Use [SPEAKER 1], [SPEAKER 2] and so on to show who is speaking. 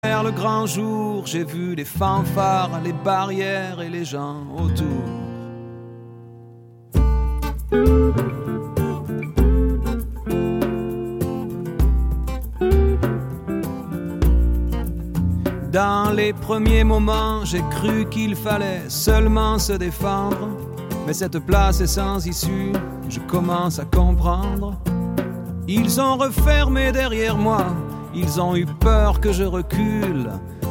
[SPEAKER 1] Vers le grand jour, j'ai vu les fanfares, les barrières et les gens autour. Dans les premiers moments, j'ai cru qu'il fallait seulement se défendre. Mais cette place est sans issue, je commence à comprendre. Ils ont refermé derrière moi, ils ont eu peur que je recule.